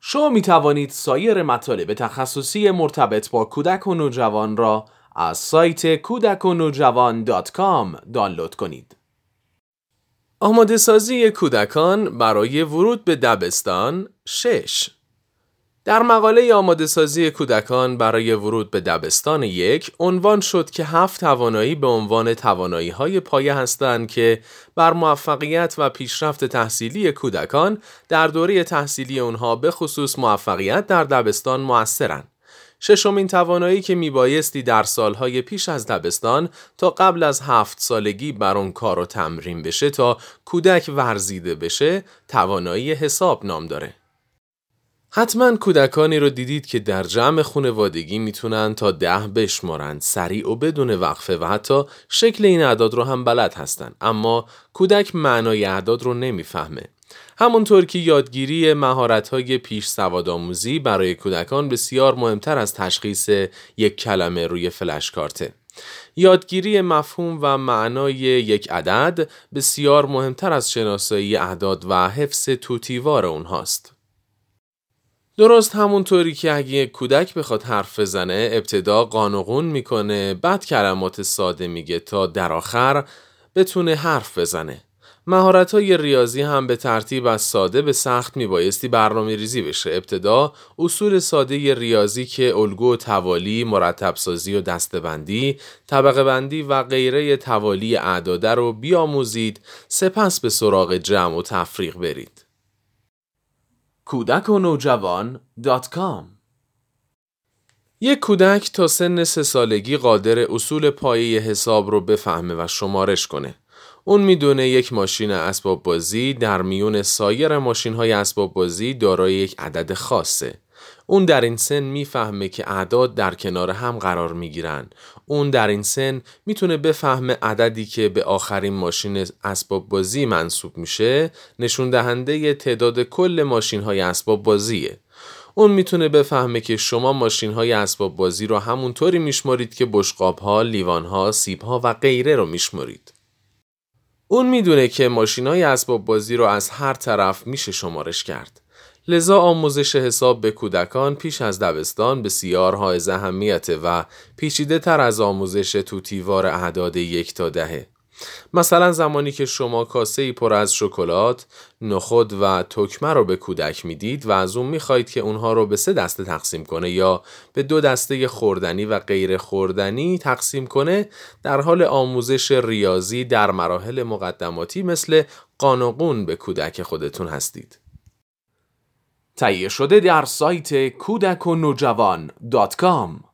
شما می توانید سایر مطالب تخصصی مرتبط با کودک و نوجوان را از سایت kudakonojava.com دانلود کنید. آماده سازی کودکان برای ورود به دبستان 6. در مقاله آماده سازی کودکان برای ورود به دبستان 1 عنوان شد که 7 توانایی به عنوان توانایی‌های پایه هستند که بر موفقیت و پیشرفت تحصیلی کودکان در دوره تحصیلی آنها به خصوص موفقیت در دبستان مؤثرند. ششمین توانایی که میبایستی در سالهای پیش از دبستان تا قبل از 7 سالگی بر اون کار و تمرین بشه تا کودک ورزیده بشه، توانایی حساب نام داره. حتما کودکانی رو دیدید که در جمع خانوادگی میتونن تا 10 بشمارن، سریع و بدون وقفه، و حتی شکل این اعداد رو هم بلد هستن، اما کودک معنای اعداد رو نمیفهمه. همونطور که یادگیری مهارت‌های پیش سوادآموزی برای کودکان بسیار مهمتر از تشخیص یک کلمه روی فلش کارته. یادگیری مفهوم و معنای یک عدد بسیار مهمتر از شناسایی اعداد و حفظ توتیوار اونهاست. درست همونطوری که اگه یک کودک بخواد حرف بزنه ابتدا قانقون میکنه، بعد کلمات ساده میگه تا در آخر بتونه حرف بزنه. مهارت‌های ریاضی هم به ترتیب از ساده به سخت میبایستی برنامه ریزی بشه. ابتدا اصول ساده ریاضی که الگو و توالی، مرتب سازی و دسته‌بندی، طبقه بندی و غیره توالی اعداد رو بیاموزید، سپس به سراغ جمع و تفریق برید. kudakonojava.com. یک کودک تا سن 3 سالگی قادر اصول پایه حساب رو بفهمه و شمارش کنه. اون میدونه یک ماشین اسباب بازی در میون سایر ماشین‌های اسباب بازی دارای یک عدد خاصه. اون در این سن میفهمه که اعداد در کنار هم قرار میگیرن. اون در این سن میتونه بفهمه عددی که به آخرین ماشین اسباب بازی منسوب میشه نشون دهنده تعداد کل ماشین‌های اسباب بازیه. اون میتونه بفهمه که شما ماشین‌های اسباب بازی رو همونطوری میشمارید که بشقاب‌ها، لیوان‌ها، سیب‌ها و غیره رو میشمارید. اون میدونه که ماشین‌های اسباب بازی رو از هر طرف میشه شمارش کرد. لذا آموزش حساب به کودکان پیش از دبستان بسیار حائز اهمیته و پیچیده تر از آموزش توتیوار اعداد 1 تا 10. مثلا زمانی که شما کاسه‌ای پر از شکلات، نخود و تکمه رو به کودک میدید و از اون میخواید که اونها رو به 3 دسته تقسیم کنه یا به 2 دسته خوردنی و غیر خوردنی تقسیم کنه، در حال آموزش ریاضی در مراحل مقدماتی مثل قانقون به کودک خودتون هستید. تهیه شده در سایت kudakonojava.com.